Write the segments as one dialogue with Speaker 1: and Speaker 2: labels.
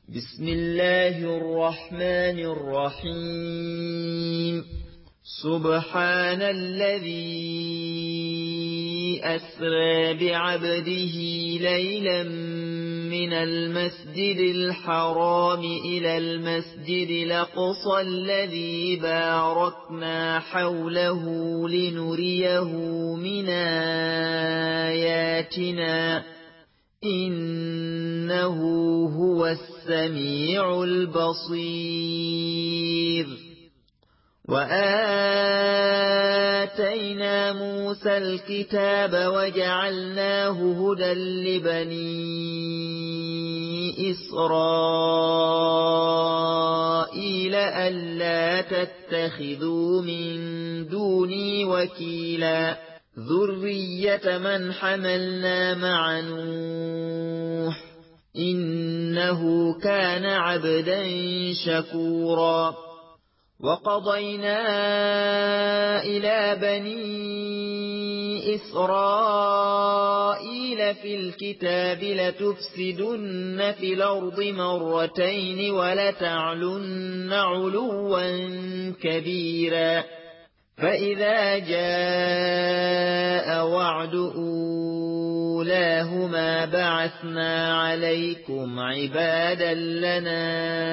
Speaker 1: بسم الله الرحمن الرحيم سبحان الذي أسرى بعبده ليلا من المسجد الحرام إلى المسجد الأقصى الذي باركنا حوله لنريه من آياتنا إنه هو السميع البصير وآتينا موسى الكتاب وجعلناه هدى لبني إسرائيل ألا تتخذوا من دوني وكيلا ذرية من حملنا مع نوح إنه كان عبدا شكورا وقضينا إلى بني إسرائيل في الكتاب لتفسدن في الأرض مرتين ولتعلن علوا كبيرا فإذا جاء وعد أولاهما بعثنا عليكم عبادا لنا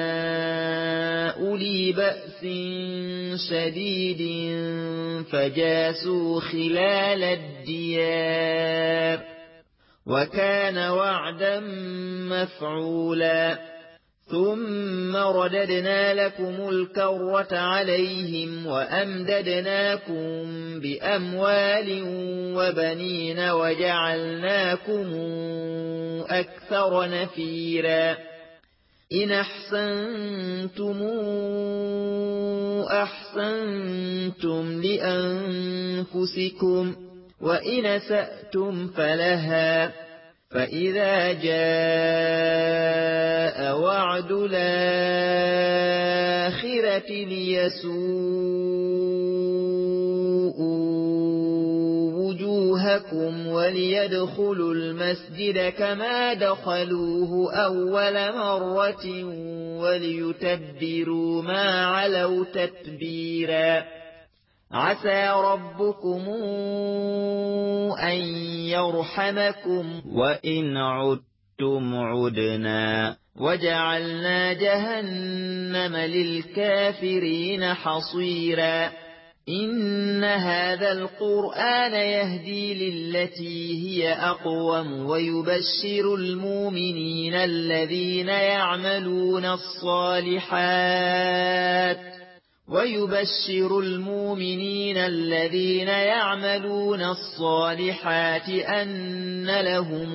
Speaker 1: أولي بأس شديد فجاسوا خلال الديار وكان وعدا مفعولا ثم رددنا لكم الكرة عليهم وأمددناكم بأموال وبنين وجعلناكم أكثر نفيرا إن أحسنتم أحسنتم لأنفسكم وإن أسأتم فلها فإذا جاء وعد الآخرة ليسوءوا وجوهكم وليدخلوا المسجد كما دخلوه أول مرة وليتبروا ما علوا تتبيرا عسى ربكم أن يرحمكم وإن عدتم عدنا وجعلنا جهنم للكافرين حصيرا إن هذا القرآن يهدي للتي هي أقوم ويبشر المؤمنين الذين يعملون الصالحات أن لهم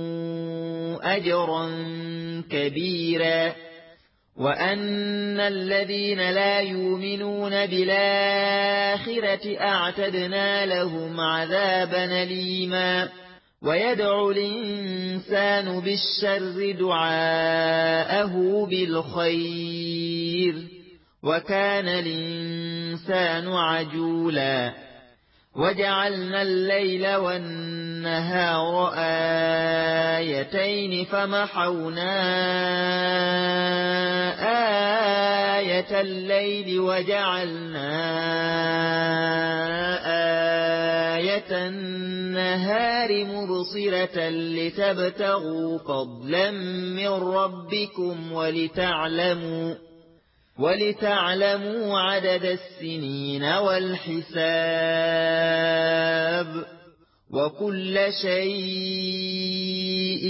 Speaker 1: أجرا كبيرا وأن الذين لا يؤمنون بالآخرة أعتدنا لهم عذابا أليما ويدعو الإنسان بالشر دعاءه بالخير وكان الإنسان عجولا وجعلنا الليل والنهار آيتين فمحونا آية الليل وجعلنا آية النهار مبصرة لتبتغوا فضلا من ربكم ولتعلموا عدد السنين والحساب وكل شيء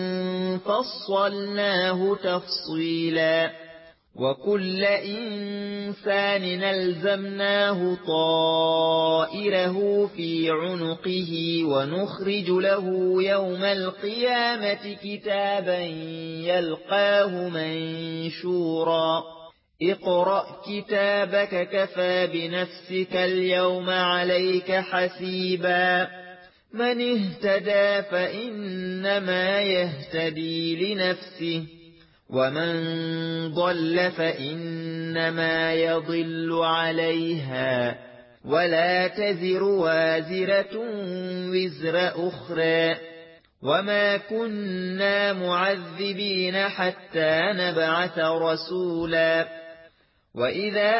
Speaker 1: فصلناه تفصيلا وكل إنسان ألزمناه طائره في عنقه ونخرج له يوم القيامة كتابا يلقاه منشورا اقرأ كتابك كفى بنفسك اليوم عليك حسيبا من اهتدى فإنما يهتدي لنفسه ومن ضل فإنما يضل عليها ولا تزر وازرة وزر أخرى وما كنا معذبين حتى نبعث رسولا وإذا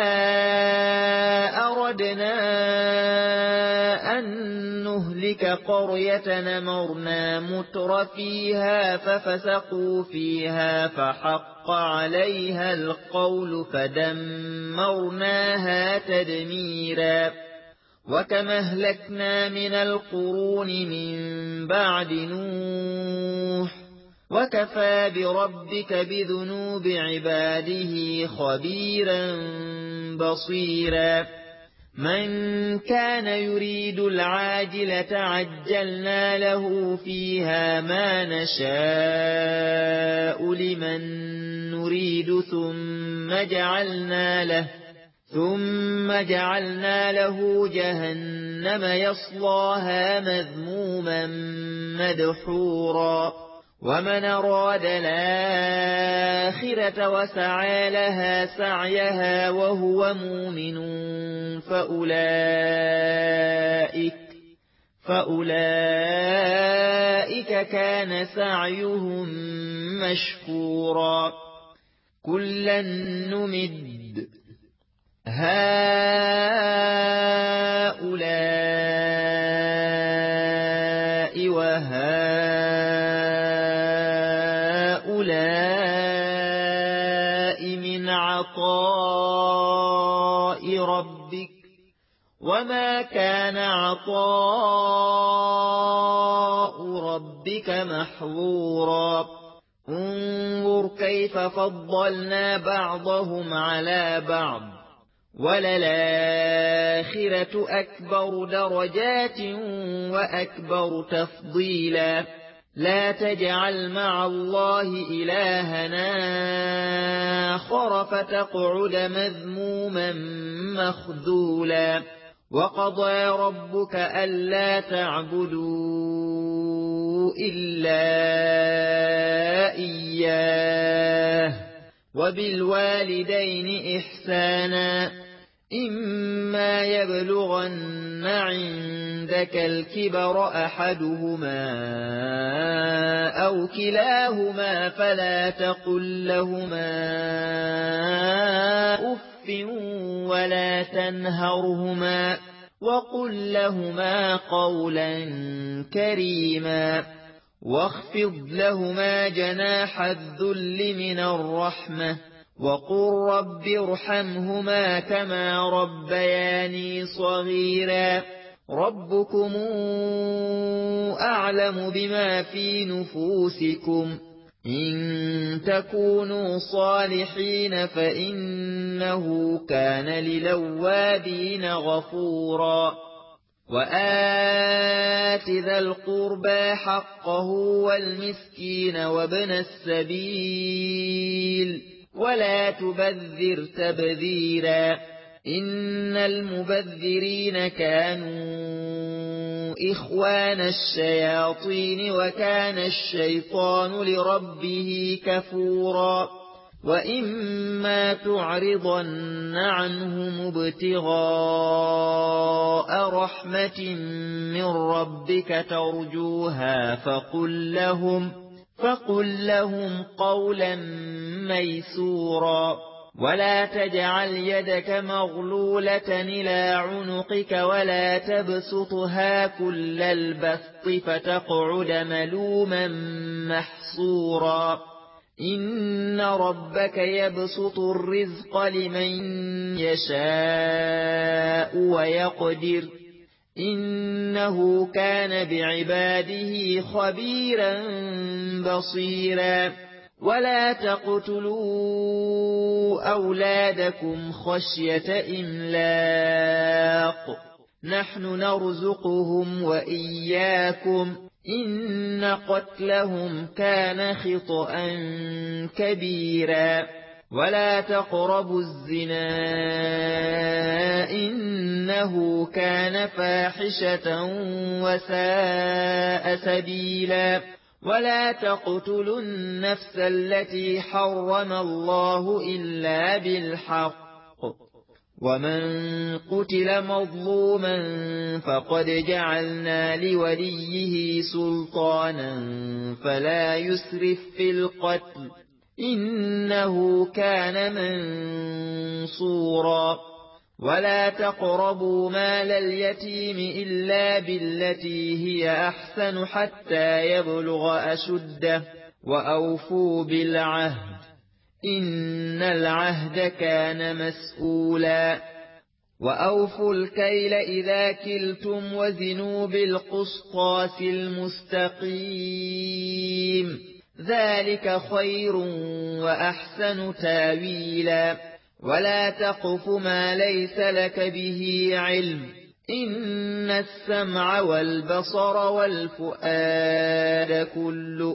Speaker 1: أردنا أن نهلك قرية نمرنا متر فيها ففسقوا فيها فحق عليها القول فدمرناها تدميرا وكما أهلكنا من القرون من بعد نوح وكفى بربك بذنوب عباده خبيرا بصيرا من كان يريد العاجلة عجلنا له فيها ما نشاء لمن نريد ثم جعلنا له جهنم يصلاها مذموما مدحورا ومن أراد الآخرة وسعى لها سعيها وهو مؤمن فأولئك كان سعيهم مشكورا كلا نمد هؤلاء وهؤلاء من عطاء ربك وما كان عطاء ربك محظورا انظر كيف فضلنا بعضهم على بعض وللآخرة أكبر درجات وأكبر تفضيلا لا تجعل مع الله إلهنا آخر فتقعد مذموما مخذولا وقضى ربك ألا تعبدوا إلا إياه وبالوالدين إحسانا إما يبلغن عندك الكبر أحدهما أو كلاهما فلا تقل لهما أف ولا تنهرهما وقل لهما قولا كريما واخفض لهما جناح الذل من الرحمة وقل رب ارحمهما كما ربياني صغيرا ربكم أعلم بما في نفوسكم إن تكونوا صالحين فإنه كان للأوابين غفورا وآت ذا القربى حقه والمسكين وابن السبيل ولا تبذر تبذيرا إن المبذرين كانوا إخوان الشياطين وكان الشيطان لربه كفورا وإما تعرضن عنهم ابتغاء رحمة من ربك ترجوها فقل لهم قولا ميسورا ولا تجعل يدك مغلولة إلى عنقك ولا تبسطها كل البسط فتقعد ملوما محصورا إن ربك يبسط الرزق لمن يشاء ويقدر إنه كان بعباده خبيرا بصيرا ولا تقتلوا أولادكم خشية إملاق نحن نرزقهم وإياكم إن قتلهم كان خطأ كبيرا ولا تقربوا الزنا إنه كان فاحشة وساء سبيلا ولا تقتلوا النفس التي حرم الله إلا بالحق ومن قتل مظلوما فقد جعلنا لوليه سلطانا فلا يسرف في القتل إنه كان منصورا ولا تقربوا مال اليتيم إلا بالتي هي أحسن حتى يبلغ أشده وأوفوا بالعهد إن العهد كان مسؤولا وأوفوا الكيل إذا كلتم وزنوا بالقسطاس المستقيم ذلك خير وأحسن تاويلا ولا تقف ما ليس لك به علم إن السمع والبصر والفؤاد كل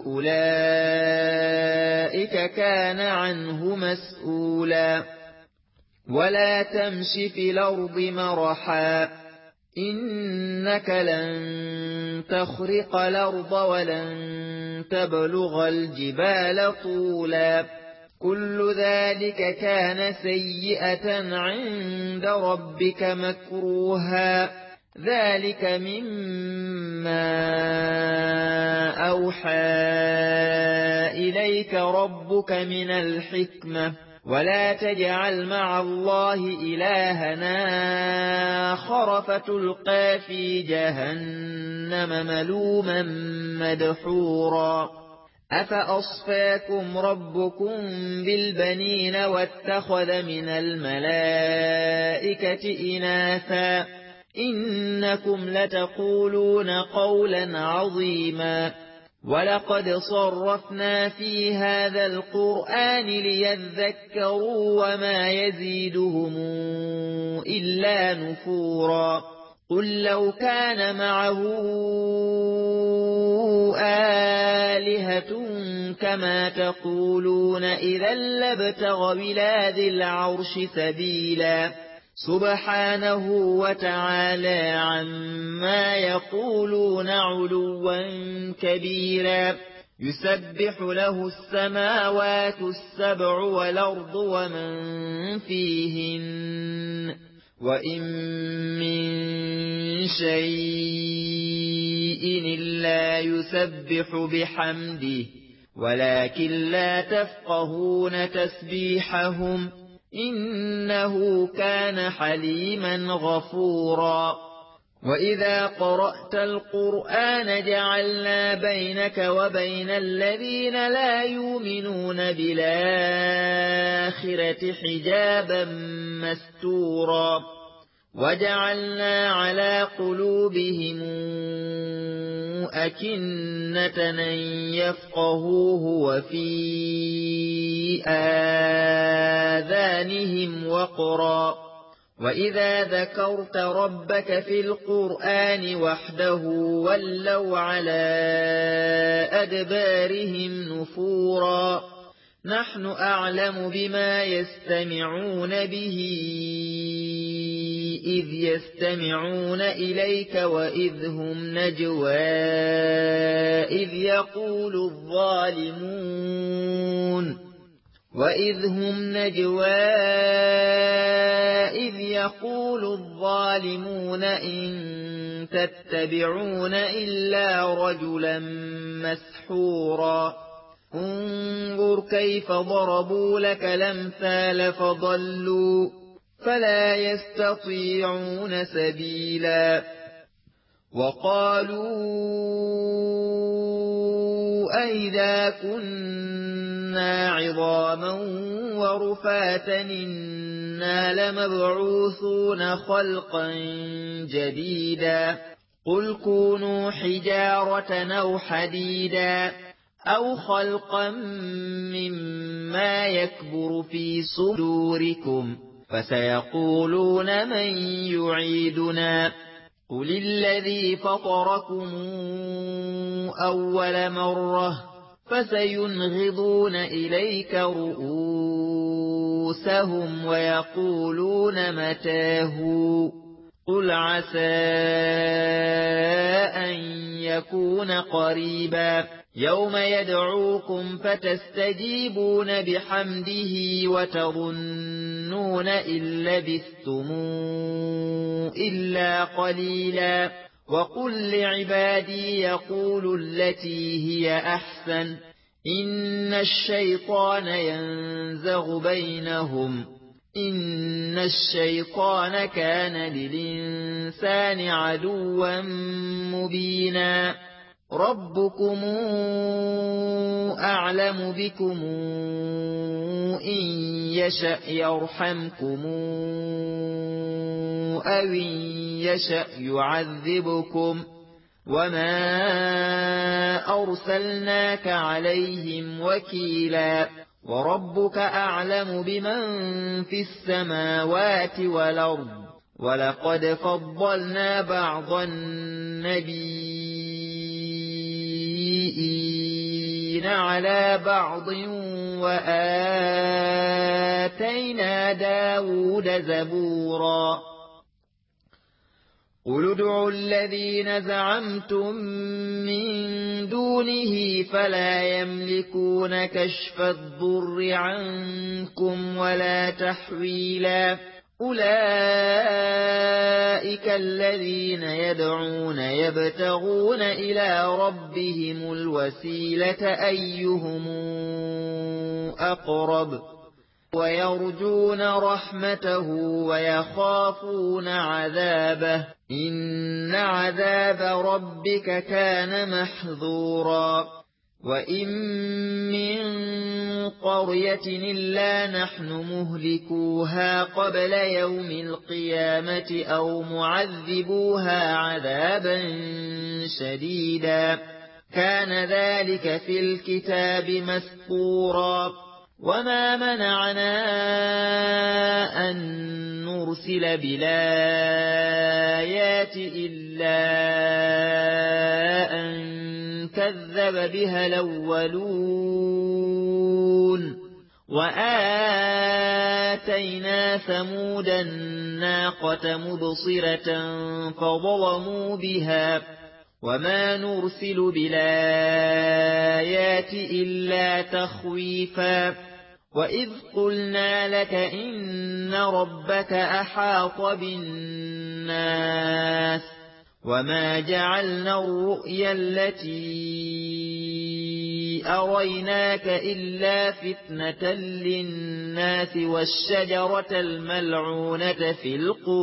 Speaker 1: أولئك كان عنه مسؤولا ولا تمش في الأرض مرحا إنك لن تخرق الأرض ولن تبلغ الجبال طولا كل ذلك كان سيئة عند ربك مكروها ذلك مما أوحى إليك ربك من الحكمة ولا تجعل مع الله إلهنا آخر فتلقى في جهنم ملوما مدحورا أفأصفاكم ربكم بالبنين واتخذ من الملائكة إناثا إنكم لتقولون قولا عظيما ولقد صرفنا في هذا القرآن ليذكروا وما يزيدهم إلا نفورا قل لو كان معه آلهة كما تقولون إذا لابتغوا إلى ذي العرش سبيلا سبحانه وتعالى عما يقولون علوا كبيرا يسبح له السماوات السبع والأرض ومن فيهن وإن من شيء إلا يسبح بحمده ولكن لا تفقهون تسبيحهم إنه كان حليما غفورا وإذا قرأت القرآن جعلنا بينك وبين الذين لا يؤمنون بالآخرة حجابا مستورا وجعلنا على قلوبهم أكنة أن يفقهوه وفي آذانهم وقرا وإذا ذكرت ربك في القرآن وحده ولوا على أدبارهم نفورا نحن أعلم بما يستمعون به إذ يستمعون إليك وإذ هم نجوى إذ يقول الظالمون إن تتبعون إلا رجلا مسحورا انظر كيف ضربوا لك الأمثال فضلوا فلا يستطيعون سبيلا وقالوا أئذا كنا عظاما ورفاتا إنا لمبعوثون خلقا جديدا قل كونوا حجارة أو حديدا أو خلقا مما يكبر في صدوركم فسيقولون من يعيدنا قل الذي فطركم أول مرة فسينغضون إليك رؤوسهم ويقولون متاه قل عسى أن يكون قريبا يوم يدعوكم فتستجيبون بحمده وتظنون إن لبثتم إلا قليلا وقل لعبادي يقولوا التي هي أحسن إن الشيطان ينزغ بينهم إن الشيطان كان للإنسان عدوا مبينا ربكم أعلم بكم إن يشأ يرحمكم أو إن يشأ يعذبكم وما أرسلناك عليهم وكيلا وربك أعلم بمن في السماوات والأرض ولقد فضلنا بعض النبيين على بعض وآتينا داود زبورا قل ادعوا الذين زعمتم من دونه فلا يملكون كشف الضر عنكم ولا تحويلا أولئك الذين يدعون يبتغون إلى ربهم الوسيلة أيهم أقرب ويرجون رحمته ويخافون عذابه إن عذاب ربك كان محذورا وإن من قرية إلا نحن مهلكوها قبل يوم القيامة أو معذبوها عذابا شديدا كان ذلك في الكتاب مسطورا وما منعنا أن نرسل بالآيات إلا أن كذب بها الأولون وآتينا ثمود الناقة مبصرة فظلموا بها وما نرسل بالآيات إلا تخويفا وإذ قلنا لك إن ربك أحاط بالناس وما جعلنا الرؤيا التي أريناك إلا فتنة للناس والشجرة الملعونة في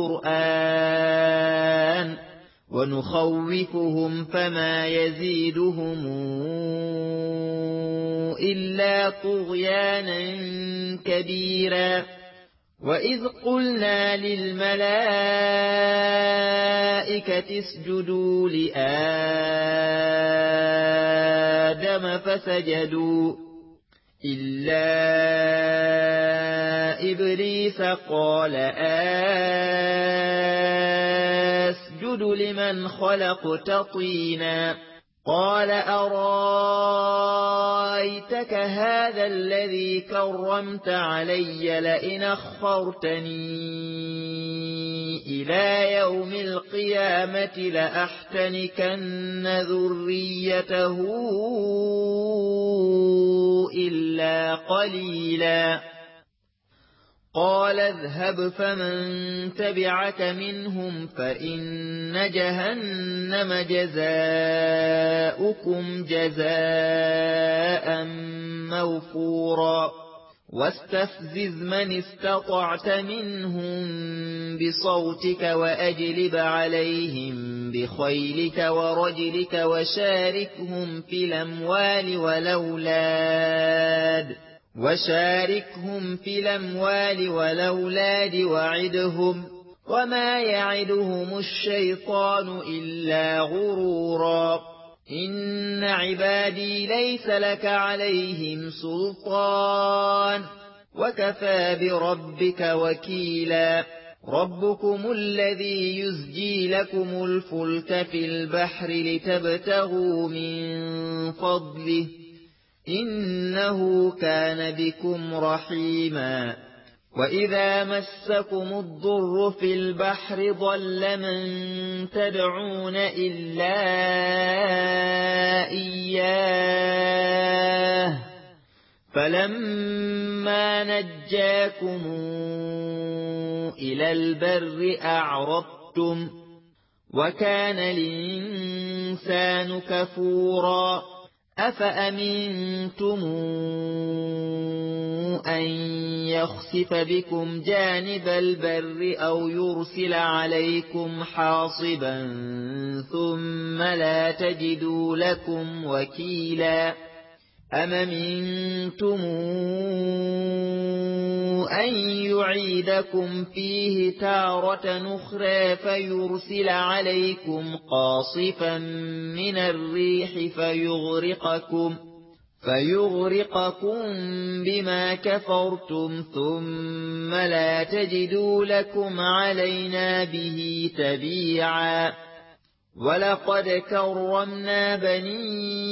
Speaker 1: القرآن ونخوفهم فما يزيدهم إلا طغيانا كبيرا وإذ قلنا للملائكة اسجدوا لآدم فسجدوا إلا إبليس قال أسجد لمن خلقت طينا قال أرايتك هذا الذي كرمت علي لئن أخرتني إلى يوم القيامة لأحتنكن ذريته إلا قليلا قال اذهب فمن تبعك منهم فإن جهنم جزاؤكم جزاء موفورا واستفزز من استطعت منهم بصوتك وأجلب عليهم بخيلك ورجلك وشاركهم في الأموال والأولاد وعدهم وما يعدهم الشيطان إلا غرورا إن عبادي ليس لك عليهم سلطان وكفى بربك وكيلا ربكم الذي يزجي لكم الفلك في البحر لتبتغوا من فضله إنه كان بكم رحيما وإذا مسكم الضر في البحر ضل من تدعون إلا إياه فلما نجاكم إلى البر أعرضتم وكان الإنسان كفورا أفأمنتم أن يخسف بكم جانب البر أو يرسل عليكم حاصبا ثم لا تجدوا لكم وكيلا أم أمنتم أن يعيدكم فيه تارة أخرى فيرسل عليكم قاصفا من الريح فيغرقكم بما كفرتم ثم لا تجدوا لكم علينا به تبيعا ولقد كرمنا بني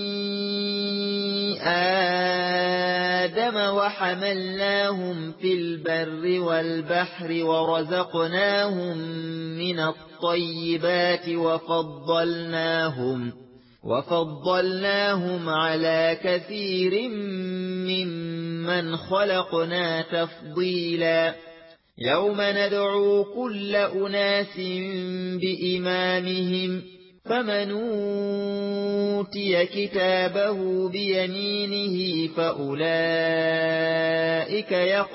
Speaker 1: آدم وحملناهم في البر والبحر ورزقناهم من الطيبات وفضلناهم على كثير ممن خلقنا تفضيلا يوم ندعو كل أناس بإمامهم فمن أوتي كتابه بيمينه فأولئك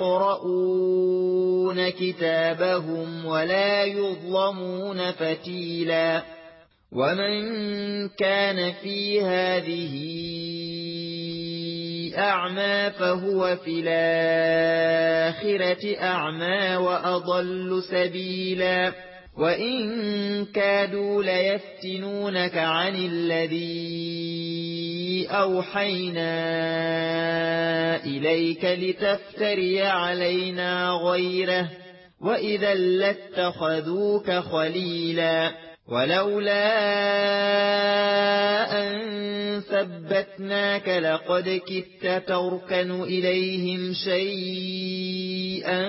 Speaker 1: يقرؤون كتابهم ولا يظلمون فتيلا ومن كان في هذه أعمى فهو في الآخرة أعمى وأضل سبيلا وإن كادوا ليفتنونك عن الذي أوحينا إليك لتفتري علينا غيره وإذا لاتخذوك خليلا ولولا أن ثبتناك لقد كدت تركن إليهم شيئا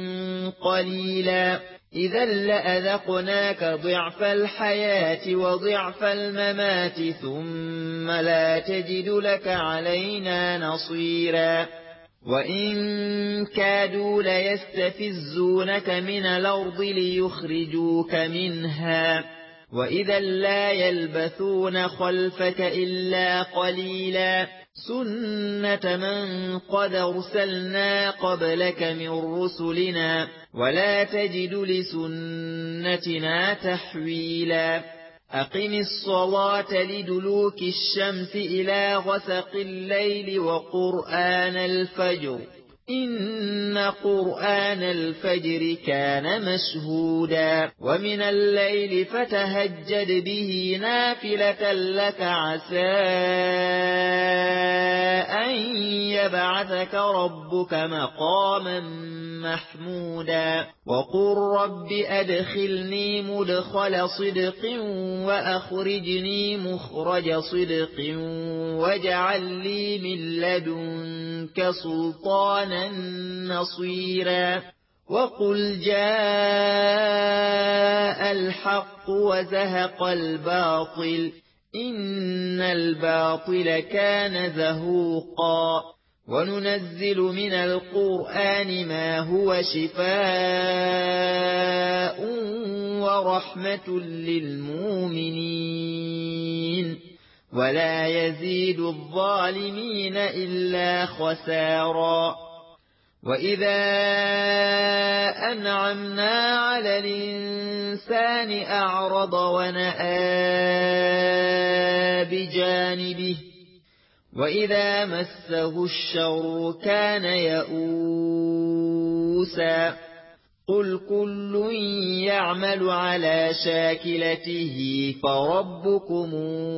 Speaker 1: قليلا إذا لأذقناك ضعف الحياة وضعف الممات ثم لا تجد لك علينا نصيرا وإن كادوا ليستفزونك من الأرض ليخرجوك منها وإذا لا يلبثون خلفك إلا قليلا سنة من قد أرسلنا قبلك من رسلنا ولا تجد لسنتنا تحويلا أقم الصلاة لدلوك الشمس إلى غسق الليل وقرآن الفجر إن قرآن الفجر كان مشهودا ومن الليل فتهجد به نافلة لك عسى أن يبعثك ربك مقاما محمودا وقل رب أدخلني مدخل صدق وأخرجني مخرج صدق واجعل لي من لدنك سلطانا نصيرا وقل جاء الحق وزهق الباطل إن الباطل كان زهوقا وننزل من القرآن ما هو شفاء ورحمة للمؤمنين ولا يزيد الظالمين إلا خسارا وإذا أنعمنا على الإنسان أعرض ونأى بجانبه وإذا مسه الشر كان يئوسا قل كل يعمل على شاكلته فربكم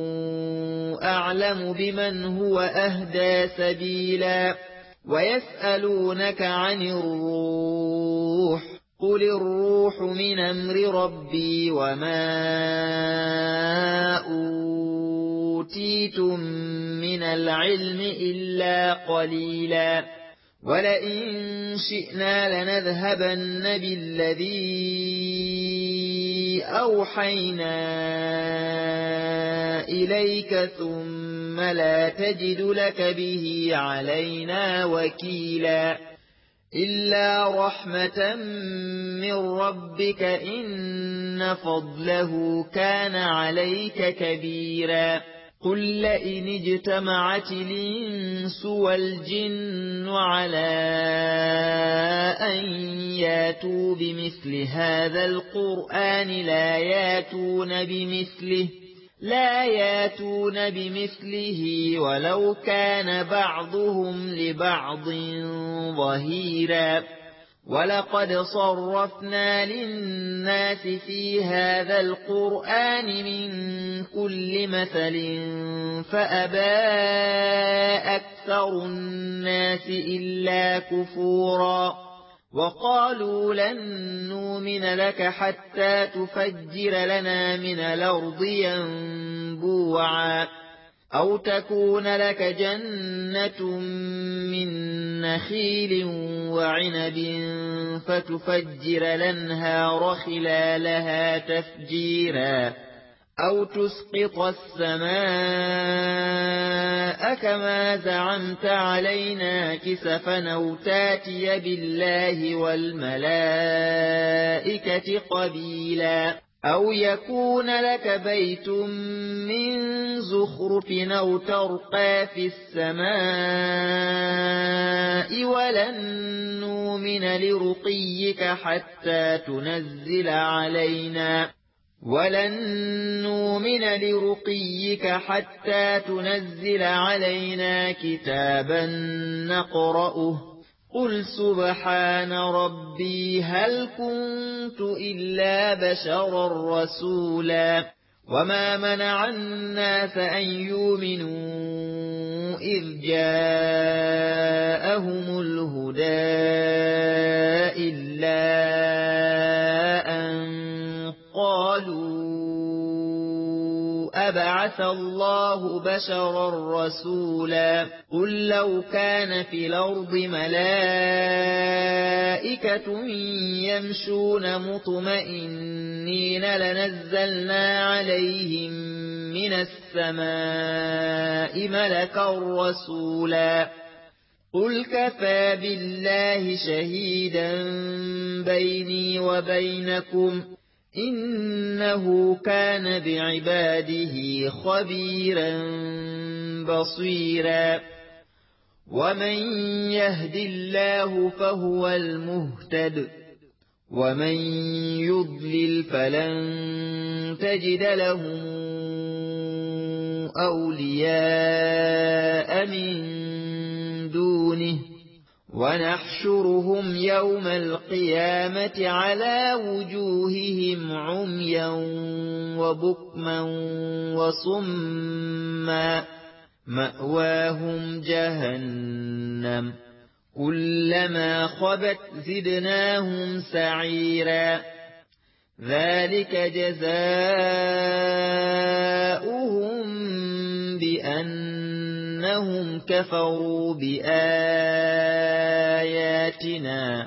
Speaker 1: أعلم بمن هو أهدى سبيلا ويسألونك عن الروح قل الروح من أمر ربي وما أوتيتم من العلم إلا قليلا ولئن شئنا لنذهبن بالذي أوحينا إليك ثم لا تجد لك به علينا وكيلا إلا رحمة من ربك إن فضله كان عليك كبيرا قل لئن اجتمعت الإنس والجن على أن ياتوا بمثل هذا القرآن لا ياتون بمثله ولو كان بعضهم لبعض ظهيرا ولقد صرفنا للناس في هذا القرآن من كل مثل فأبى أكثر الناس إلا كفورا وقالوا لن نؤمن لك حتى تفجر لنا من الأرض ينبوعا أو تكون لك جنة من نخيل وعنب فتفجر الأنهار خلالها تفجيرا أو تسقط السماء كما زعمت علينا كسفا أو تاتي بالله والملائكة قبيلا أو يكون لك بيت من زخرف أو ترقى في السماء ولن نؤمن لرقيك حتى تنزل علينا كتابا نقرأه قل سبحان ربي هل كنت إلا بشرا رسولا وما منع الناس أن يؤمنوا إذ جاءهم الهدى إلا أن قالوا أبعث الله بشرا رسولا قل لو كان في الأرض ملائكة يمشون مطمئنين لنزلنا عليهم من السماء ملكا رسولا قل كفى بالله شهيدا بيني وبينكم إنه كان بعباده خبيرا بصيرا ومن يهد الله فهو المهتد ومن يضلل فلن تجد لهم أولياء من دونه ونحشرهم يوم القيامة على وجوههم عميا وبكما وصما مأواهم جهنم كلما خبت زدناهم سعيرا ذلك جزاؤهم بأنهم كفروا بآياتنا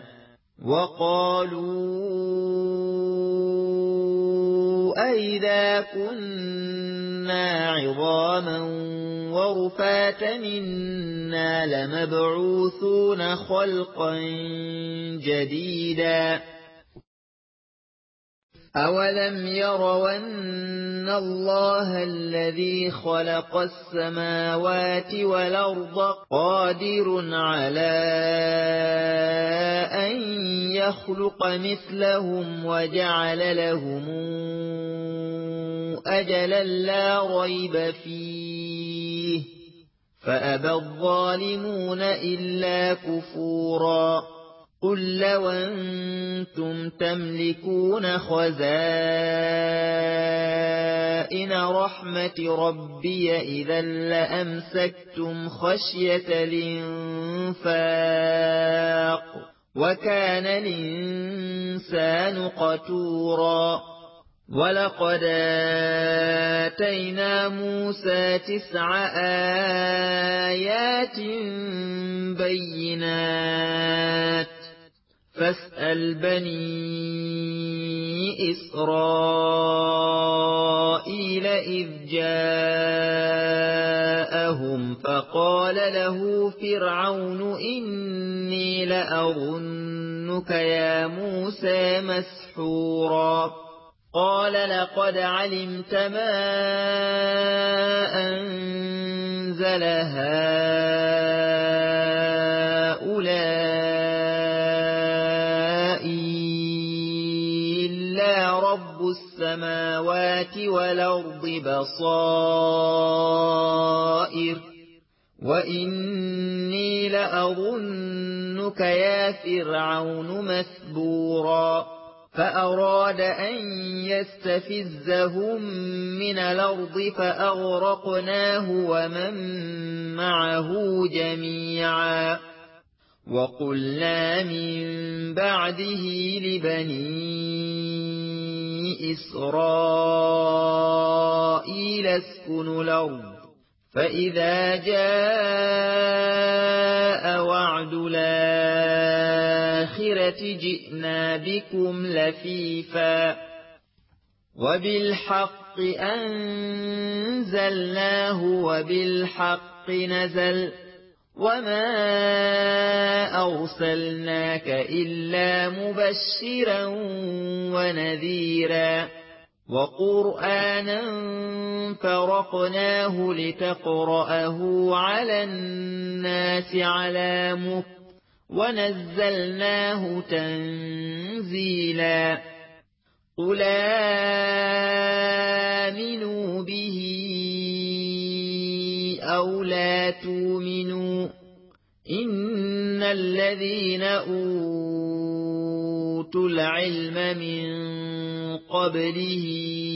Speaker 1: وقالوا أئذا كنا عظاما ورفاتا إنا لمبعوثون خلقا جديدا أولم يروا أن الله الذي خلق السماوات والأرض قادر على أن يخلق مثلهم وجعل لهم أجلا لا ريب فيه فأبى الظالمون إلا كفورا قل لو أنتم تملكون خزائن رحمة ربي إذا لأمسكتم خشية الإنفاق وكان الإنسان قتورا ولقد آتينا موسى 9 آيات بينات فاسأل بني إسرائيل إذ جاءهم فقال له فرعون إني لأظنك يا موسى مسحورا قال لقد علمت ما أنزل هؤلاء إلا رب السماوات والأرض بصائر وإني لأظنك يا فرعون مثبورا فأراد أن يستفزهم من الأرض فأغرقناه ومن معه جميعا وقلنا من بعده لبني إسرائيل اسكنوا الأرض فإذا جاء وعد الآخرة جئنا بكم لفيفا وبالحق أنزلناه وبالحق نزل وما أرسلناك إلا مبشرا ونذيرا وقرآنا فرقناه لتقرأه على الناس على مكث ونزلناه تنزيلا قل آمنوا به أو لا تؤمنوا إن الذين أوتوا العلم من قبله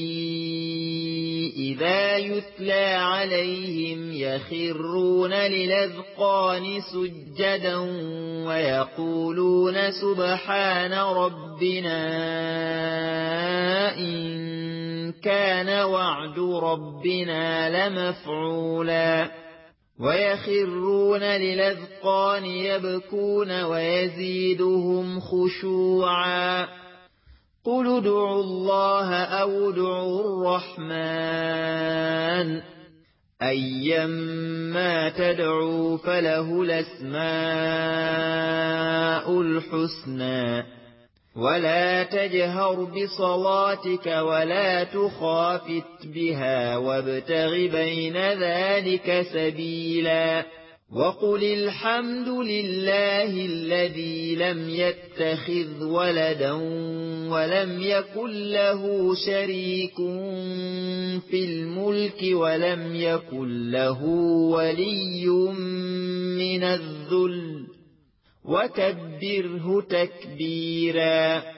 Speaker 1: إذا يتلى عليهم يخرون للأذقان سجدا ويقولون سبحان ربنا إن كان وعد ربنا لمفعولا ويخرون للأذقان يبكون ويزيدهم خشوعا قل ادعوا الله أو ادعوا الرحمن أيما تدعوا فله الأسماء الحسنى ولا تجهر بصلاتك ولا تخافت بها وابتغ بين ذلك سبيلا وقل الحمد لله الذي لم يتخذ ولدا ولم يكن له شريك في الملك ولم يكن له ولي من الذل وكبره تكبيرا